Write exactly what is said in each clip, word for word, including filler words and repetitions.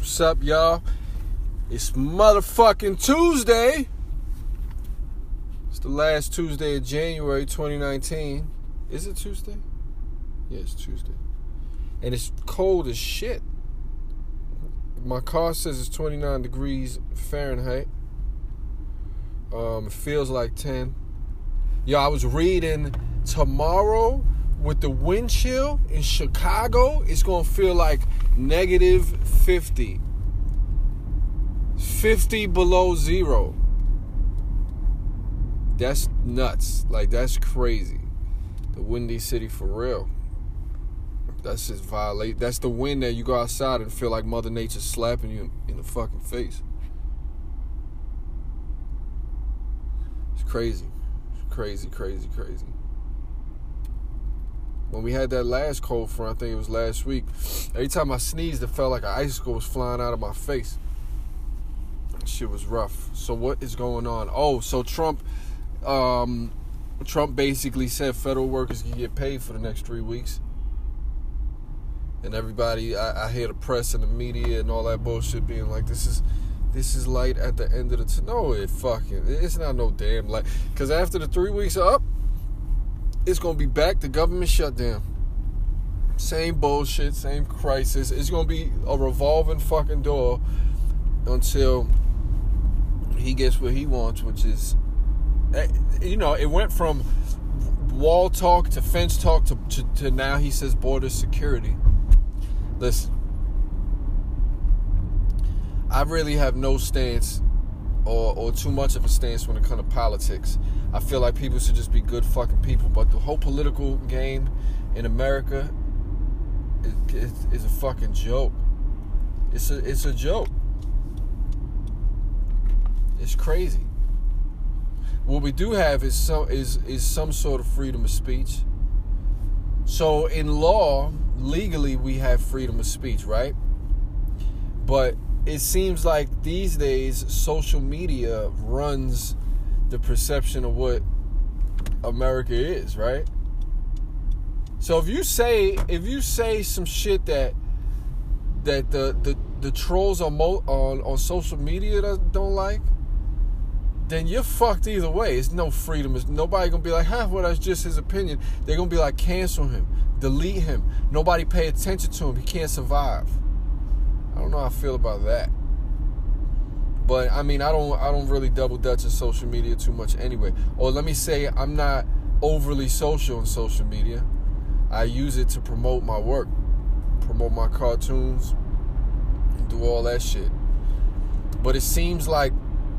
What's up, y'all? It's motherfucking Tuesday. It's the last Tuesday of January twenty nineteen. Is it Tuesday? Yeah, it's Tuesday. And it's cold as shit. My car says it's twenty-nine degrees Fahrenheit. Um, it feels like ten. Yo, I was reading tomorrow with the wind chill in Chicago, it's going to feel like negative fifty. fifty below zero. That's nuts. Like, that's crazy. The windy city for real. That's just violate. That's the wind that you go outside and feel like Mother Nature's slapping you in the fucking face. It's crazy. It's crazy, crazy, crazy. When we had that last cold front, I think it was last week, every time I sneezed, it felt like an icicle was flying out of my face. That shit was rough. So what is going on? Oh, so Trump, um, Trump basically said federal workers can get paid for the next three weeks. And everybody, I, I hear the press and the media and all that bullshit being like, this is, this is light at the end of the tunnel. No, it fucking, it's not no damn light. Because after the three weeks are up, it's going to be back to government shutdown. Same bullshit, same crisis. It's going to be a revolving fucking door until he gets what he wants, which is, you know, it went from wall talk to fence talk to, to, to now he says border security. Listen, I really have no stance or, or too much of a stance when it comes to politics. I feel like people should just be good fucking people. But the whole political game in America is, is, is a fucking joke. It's a it's a joke. It's crazy. What we do have is some is is some sort of freedom of speech. So in law, legally, we have freedom of speech, right? But it seems like these days social media runs the perception of what America is, right? So if you say if you say some shit that that the the, the trolls on, mo- on on social media that don't like, then you're fucked either way. It's no freedom. It's nobody gonna be like, huh, well, that's just his opinion. They're gonna be like, cancel him, delete him. Nobody pay attention to him. He can't survive. I don't know how I feel about that. But I mean, I don't I don't really double dutch in social media too much anyway. Or let me say, I'm not overly social on social media. I use it to promote my work, promote my cartoons, and do all that shit. But it seems like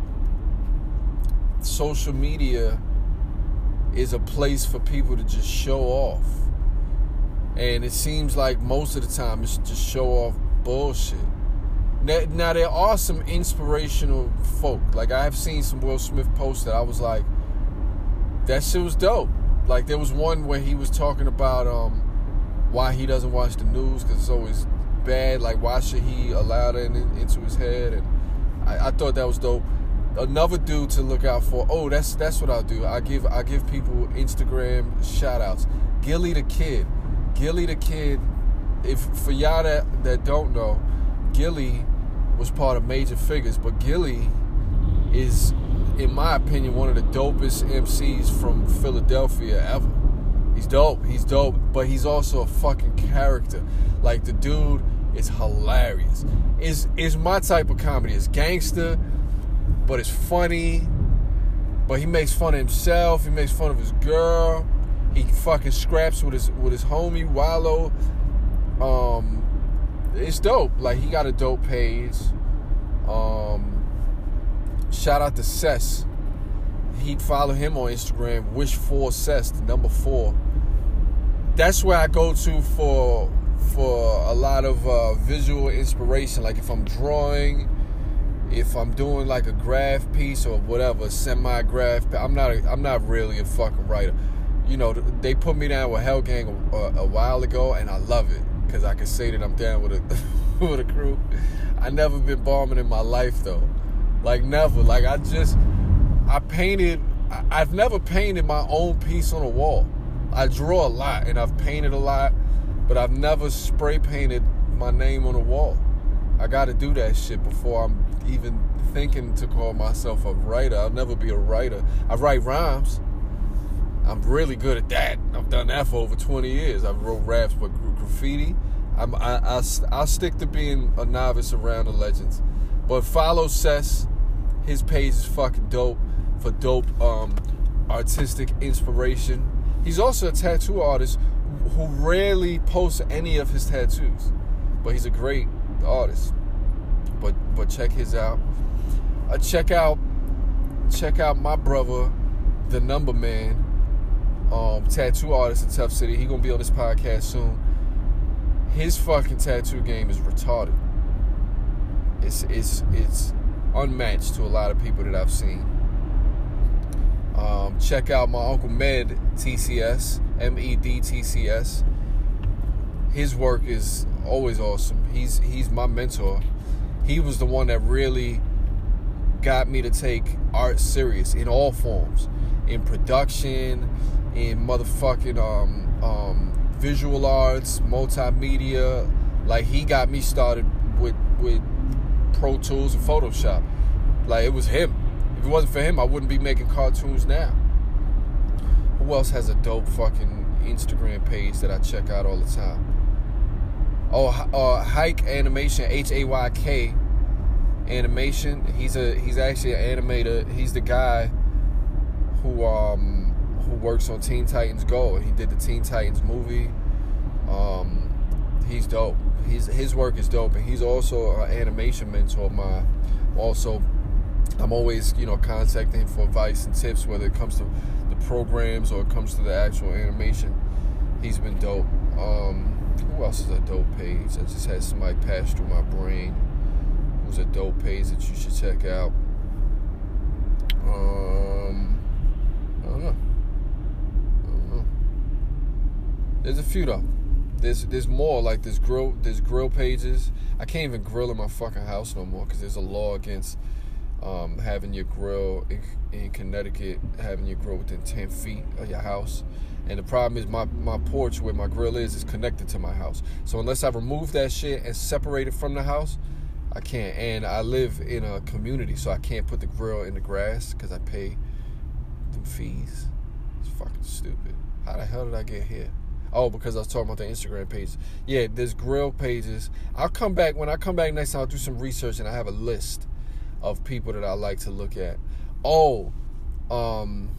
social media is a place for people to just show off. And it seems like most of the time it's just show off bullshit. Now, now, there are some inspirational folk. Like, I have seen some Will Smith posts that I was like, that shit was dope. Like, there was one where he was talking about um, why he doesn't watch the news because it's always bad. Like, why should he allow that in, into his head? And I, I thought that was dope. Another dude to look out for. Oh, that's that's what I'll do. I give I give people Instagram shout outs. Gilly the Kid. Gilly the Kid. If for y'all that, that don't know, Gilly was part of Major Figures, but Gilly is, in my opinion, one of the dopest M Cs from Philadelphia ever. He's dope. He's dope, but he's also a fucking character. Like, the dude is hilarious. Is is my type of comedy. It's gangster, but it's funny. But he makes fun of himself. He makes fun of his girl. He fucking scraps with his with his homie Wallow. Um, it's dope. Like, he got a dope page. Um, shout out to Cess. He'd follow him on Instagram. Wish for Cess, the number four. That's where I go to for for a lot of uh, visual inspiration. Like, if I'm drawing, if I'm doing like a graph piece or whatever, semi-graph. I'm not. A, I'm not really a fucking writer. You know, they put me down with Hell Gang a, a, a while ago, and I love it because I can say that I'm down with a with a crew. I never been bombing in my life though, like never. Like I just, I painted. I, I've never painted my own piece on a wall. I draw a lot and I've painted a lot, but I've never spray painted my name on a wall. I got to do that shit before I'm even thinking to call myself a writer. I'll never be a writer. I write rhymes. I'm really good at that. I've done that for over twenty years. I wrote raps, but graffiti, I'm, I, I, I'll stick to being a novice around the legends. But follow Cess. His page is fucking dope for dope um, artistic inspiration. He's also a tattoo artist who rarely posts any of his tattoos. But he's a great artist. But but check his out. Uh, check out check out my brother, the Number Man, um, tattoo artist in Tough City. He gonna be on this podcast soon. His fucking tattoo game is retarded. It's it's it's unmatched to a lot of people that I've seen. Um, check out my Uncle Med T C S, M E D T C S. His work is always awesome. He's he's my mentor. He was the one that really got me to take art serious in all forms, in production, in motherfucking um, um, visual arts, multimedia. Like, he got me started with with Pro Tools and Photoshop. Like, it was him. If it wasn't for him, I wouldn't be making cartoons now. Who else has a dope fucking Instagram page that I check out all the time? Oh, uh, Hike Animation, H A Y K Animation. He's a he's actually an animator. He's the guy who um who works on Teen Titans Go. He did the Teen Titans movie. Um, he's dope. He's his work is dope, and he's also an animation mentor of mine. Also, I'm always you know contacting him for advice and tips, whether it comes to the programs or it comes to the actual animation. He's been dope. Um, Who else is a dope page? I just had somebody pass through my brain. Who's a dope page that you should check out? Um, I don't know. I don't know. There's a few though. There's there's more. Like there's grill there's grill pages. I can't even grill in my fucking house no more because there's a law against um, having your grill in, in Connecticut, having your grill within ten feet of your house. And the problem is my, my porch where my grill is is connected to my house. So unless I remove that shit and separate it from the house, I can't. And I live in a community, so I can't put the grill in the grass because I pay them fees. It's fucking stupid. How the hell did I get here? Oh, because I was talking about the Instagram page. Yeah, there's grill pages. I'll come back. When I come back next time, I'll do some research, and I have a list of people that I like to look at. Oh, um...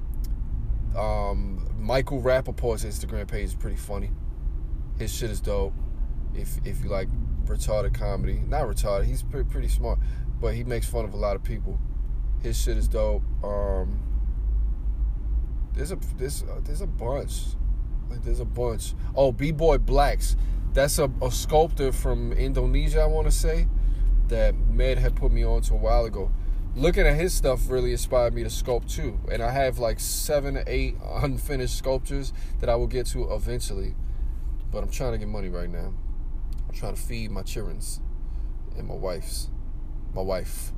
Um, Michael Rappaport's Instagram page is pretty funny. His shit is dope. If if you like retarded comedy, not retarded, he's pretty, pretty smart, but he makes fun of a lot of people. His shit is dope. Um, there's a there's uh, there's a bunch, like there's a bunch. Oh, B-Boy Blacks, that's a, a sculptor from Indonesia, I want to say, that Med had put me on to a while ago. Looking at his stuff really inspired me to sculpt too. And I have like seven or eight unfinished sculptures that I will get to eventually. But I'm trying to get money right now. I'm trying to feed my children's and my wife's. My wife.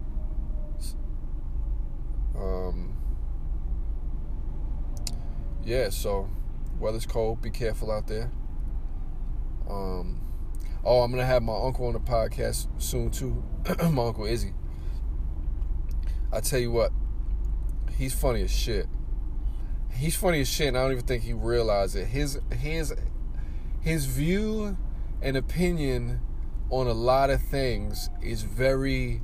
Um, yeah, so weather's cold. Be careful out there. Um, oh, I'm going to have my uncle on the podcast soon too. My Uncle Izzy. I tell you what, he's funny as shit. He's funny as shit, and I don't even think he realized it. His his his view and opinion on a lot of things is very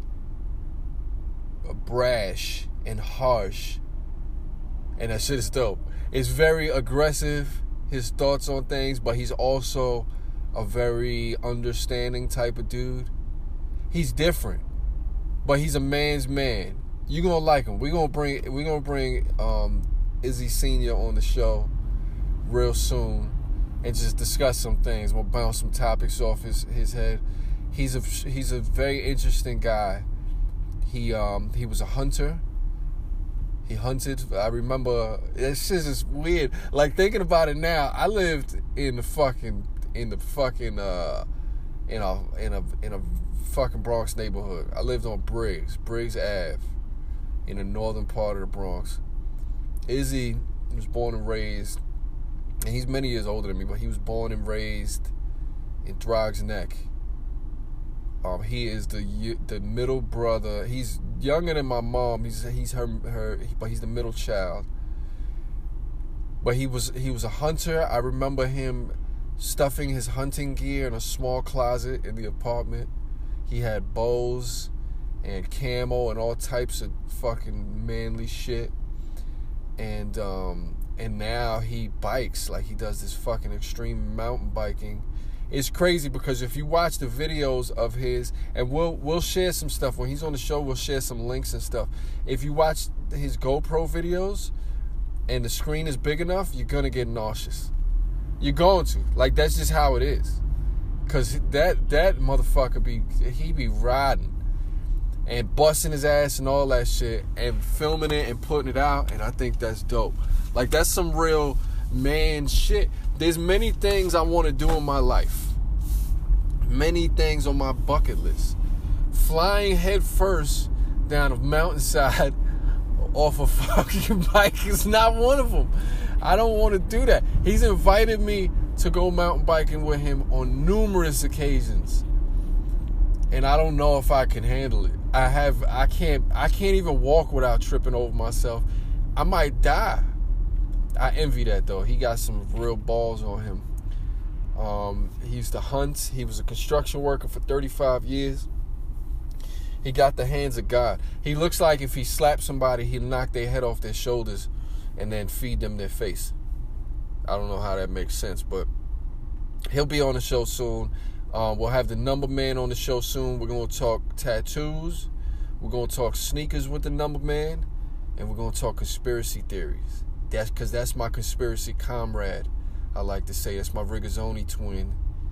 brash and harsh, and that shit is dope. It's very aggressive, his thoughts on things, but he's also a very understanding type of dude. He's different, but he's a man's man. You're gonna like him. We're gonna bring we're gonna bring um, Izzy Senior on the show real soon and just discuss some things. We'll bounce some topics off his, his head. He's a he's a very interesting guy. He um he was a hunter. He hunted. I remember this shit is weird. Like thinking about it now, I lived in the fucking in the fucking uh in a in a in a fucking Bronx neighborhood. I lived on Briggs, Briggs Avenue, in the northern part of the Bronx. Izzy was born and raised, and he's many years older than me, but he was born and raised in Throgs Neck. Um, he is the the middle brother. He's younger than my mom. He's he's her her, but he's the middle child. But he was he was a hunter. I remember him stuffing his hunting gear in a small closet in the apartment. He had bows and camo and all types of fucking manly shit. And um, and now he bikes, like he does this fucking extreme mountain biking. It's crazy because if you watch the videos of his, and we'll we'll share some stuff when he's on the show, we'll share some links and stuff. If you watch his GoPro videos and the screen is big enough, you're gonna get nauseous. You're going to. Like, that's just how it is. Cause that that motherfucker be he be riding and busting his ass and all that shit and filming it and putting it out, and I think that's dope. Like, that's some real man shit. There's many things I want to do in my life. Many things on my bucket list. Flying head first down a mountainside off a fucking bike is not one of them. I don't want to do that. He's invited me to go mountain biking with him on numerous occasions, and I don't know if I can handle it. I have, I can't, I can't even walk without tripping over myself. I might die. I envy that though. He got some real balls on him. Um, he used to hunt. He was a construction worker for thirty-five years. He got the hands of God. He looks like if he slapped somebody, he'd knock their head off their shoulders and then feed them their face. I don't know how that makes sense, but he'll be on the show soon. Um, we'll have the Number Man on the show soon. We're going to talk tattoos. We're going to talk sneakers with the Number Man. And we're going to talk conspiracy theories. That's because that's my conspiracy comrade, I like to say. That's my Rigazzoni twin.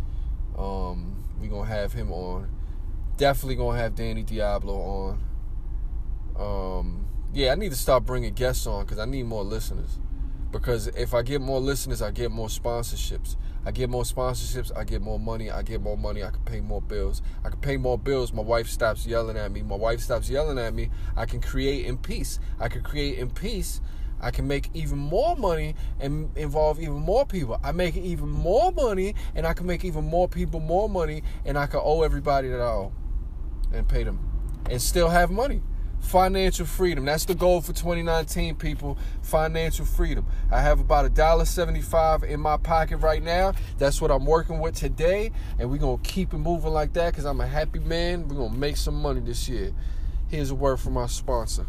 Um, we're going to have him on. Definitely going to have Danny Diablo on. Um, yeah, I need to start bringing guests on because I need more listeners. Because if I get more listeners, I get more sponsorships. I get more sponsorships, I get more money. I get more money, I can pay more bills. I can pay more bills, my wife stops yelling at me. My wife stops yelling at me, I can create in peace. I can create in peace. I can make even more money and involve even more people. I make even more money, and I can make even more people more money, and I can owe everybody that I owe and pay them and still have money. Financial freedom. That's the goal for twenty nineteen, people. Financial freedom. I have about one dollar and seventy-five cents in my pocket right now. That's what I'm working with today. And we're going to keep it moving like that because I'm a happy man. We're going to make some money this year. Here's a word from our sponsor.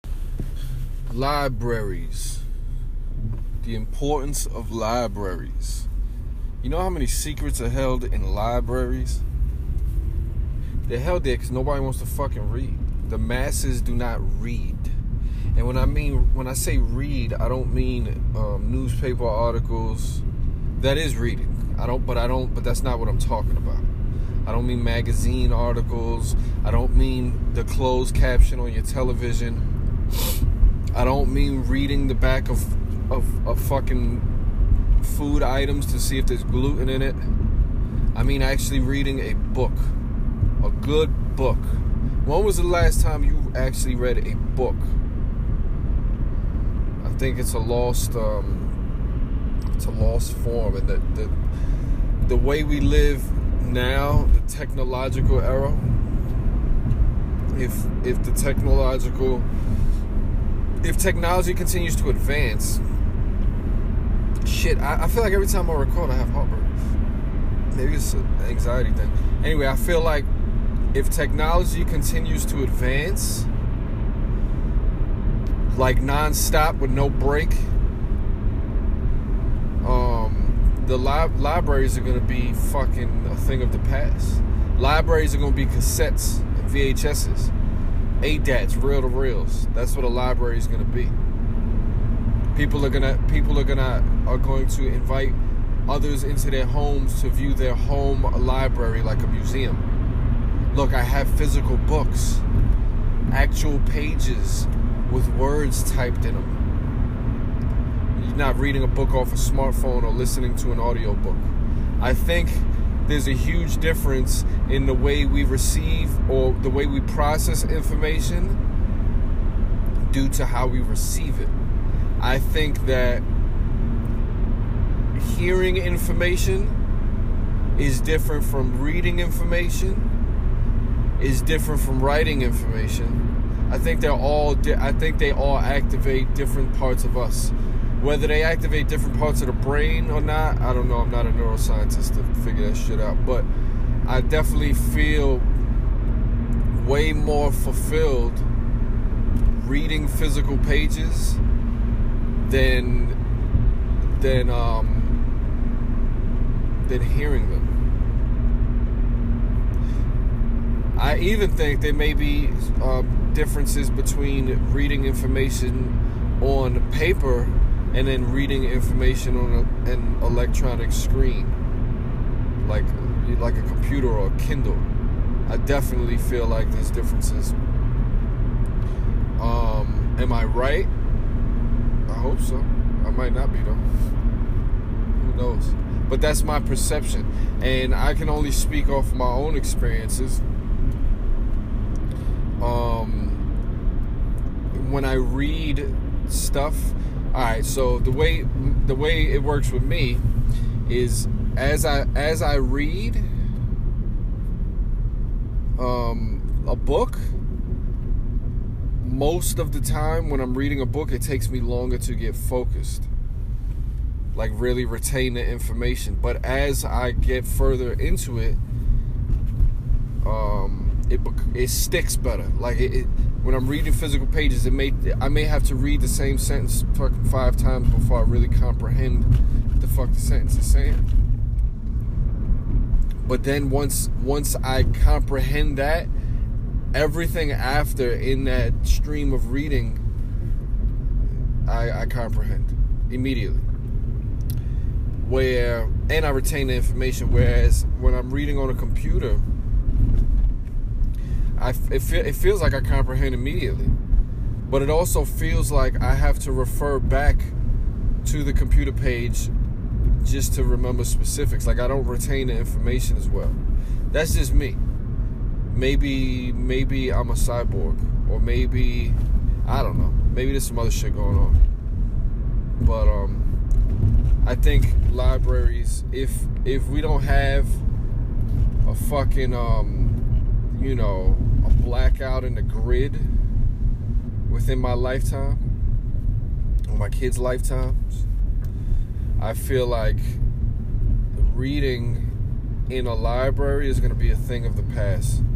Libraries. The importance of libraries. You know how many secrets are held in libraries? They're held there because nobody wants to fucking read. The masses do not read. And when I mean, when I say read, I don't mean um, newspaper articles. That is reading. I don't, but I don't, but that's not what I'm talking about. I don't mean magazine articles. I don't mean the closed caption on your television. I don't mean reading the back of, of, of fucking food items to see if there's gluten in it. I mean actually reading a book. A good book. When was the last time you actually read a book? I think it's a lost, um, it's a lost form, and the, the the way we live now, the technological era. If if the technological, if technology continues to advance, shit, I, I feel like every time I record, I have heartburn. Maybe it's an anxiety thing. Anyway, I feel like if technology continues to advance, like non-stop with no break, um, the li- libraries are going to be fucking a thing of the past. Libraries are going to be cassettes and V H S's, A D A Ts, reel-to-reels. That's what a library is going to be. People are gonna, people are gonna, are going to invite others into their homes to view their home library like a museum. Look, I have physical books, actual pages with words typed in them. You're not reading a book off a smartphone or listening to an audiobook. I think there's a huge difference in the way we receive or the way we process information due to how we receive it. I think that hearing information is different from reading information. is different from writing information. I think they're all. Di- I think they all activate different parts of us. Whether they activate different parts of the brain or not, I don't know. I'm not a neuroscientist to figure that shit out. But I definitely feel way more fulfilled reading physical pages than than um than hearing them. I even think there may be uh, differences between reading information on paper and then reading information on a, an electronic screen, like like a computer or a Kindle. I definitely feel like there's differences. Um, am I right? I hope so. I might not be though. Who knows? But that's my perception, and I can only speak off my own experiences. Um, when I read stuff, all right. So the way the way it works with me is as I as I read um, a book. Most of the time when I'm reading a book, it takes me longer to get focused, like really retain the information. But as I get further into it, um, it it sticks better. Like it, it, when I'm reading physical pages, it may I may have to read the same sentence fucking five times before I really comprehend what the fuck the sentence is saying. But then once once I comprehend that, everything after in that stream of reading, I, I comprehend immediately. Where, and I retain the information. Whereas when I'm reading on a computer, I, it, feel, it feels like I comprehend immediately. But it also feels like I have to refer back to the computer page just to remember specifics. Like I don't retain the information as well. That's just me. Maybe maybe I'm a cyborg, or maybe I don't know. Maybe there's some other shit going on. But um, I think libraries, if if we don't have a fucking um, you know, a blackout in the grid within my lifetime or my kids' lifetimes, I feel like reading in a library is going to be a thing of the past.